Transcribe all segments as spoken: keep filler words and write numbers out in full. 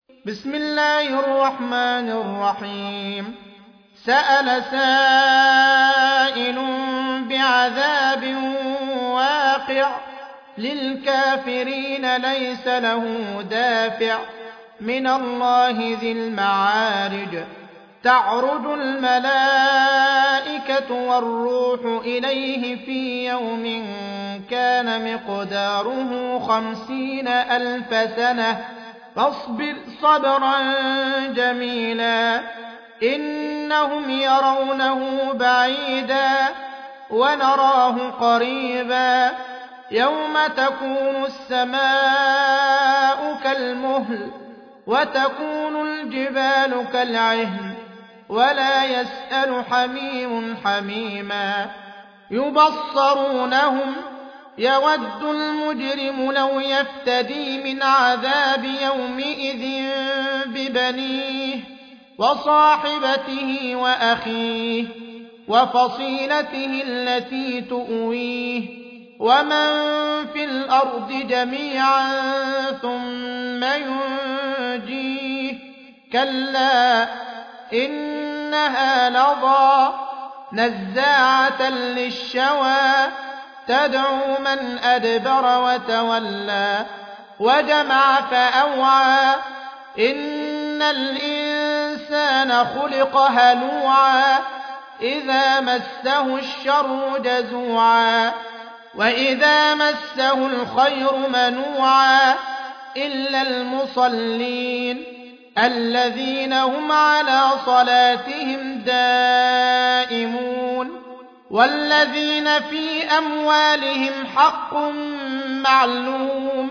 بسم الله الرحمن الرحيم سأل سائل بعذاب واقع للكافرين ليس له دافع من الله ذي المعارج تعرج الملائكة والروح إليه في يوم كان مقداره خمسين ألف سنة فاصبر صبرا جميلا إنهم يرونه بعيدا ونراه قريبا يوم تكون السماء كالمهل وتكون الجبال كالعهن ولا يسأل حميم حميما يبصرونهم يود المجرم لو يفتدي من عذاب يومئذ ببنيه وصاحبته وأخيه وفصيلته التي تؤويه ومن في الأرض جميعا ثم ينجيه كلا إنها لظى نزاعة للشوى تدعو من أدبر وتولى وجمع فأوعى إن الإنسان خلق هلوعا إذا مسه الشر جزوعا وإذا مسه الخير منوعا إلا المصلين الذين هم على صلاتهم دائمون والذين في أموالهم حق معلوم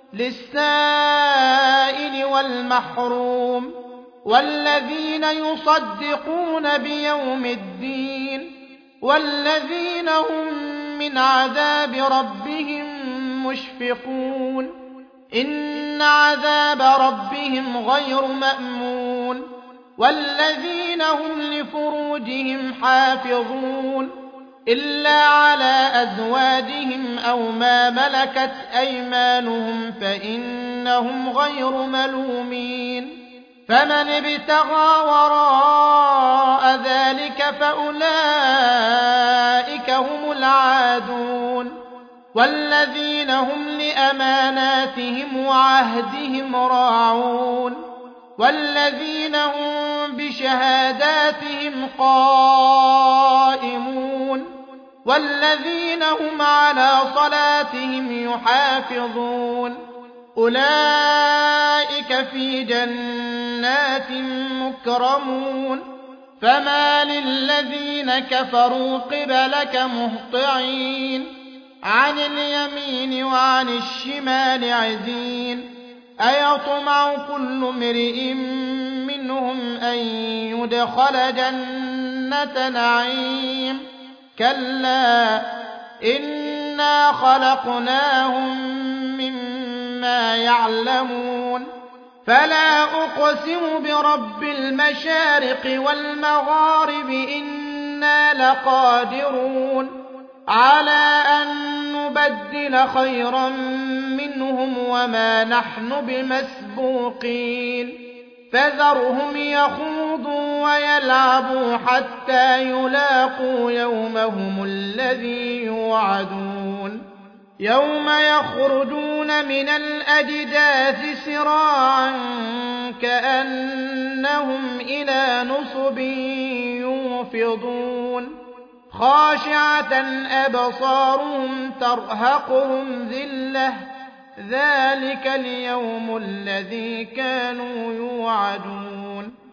للسائل والمحروم والذين يصدقون بيوم الدين والذين هم من عذاب ربهم مشفقون إن عذاب ربهم غير مأمون والذين هم لفروجهم حافظون إلا على أزواجهم أو ما ملكت أيمانهم فإنهم غير ملومين فمن ابتغى وراء ذلك فأولئك هم العادون والذين هم لأماناتهم وعهدهم راعون والذين هم بشهاداتهم قائمون والذين هم على صلاتهم يحافظون أولئك في جنات مكرمون فما للذين كفروا قبلك مهطعين عن اليمين وعن الشمال عزين أيطمع كل امرئ منهم أن يدخل جنة نعيم كلا إنا خلقناهم مما يعلمون فلا أقسم برب المشارق والمغارب إنا لقادرون على أن نبدل خيرا منهم وما نحن بمسبوقين فذرهم يخوضوا ويلعبوا حتى يلاقوا يومهم الذي يوعدون يوم يخرجون من الأجداث سراعا كأنهم إلى نصب يوفضون خاشعة أبصارهم ترهقهم ذلة ذلك اليوم الذي كانوا يوعدون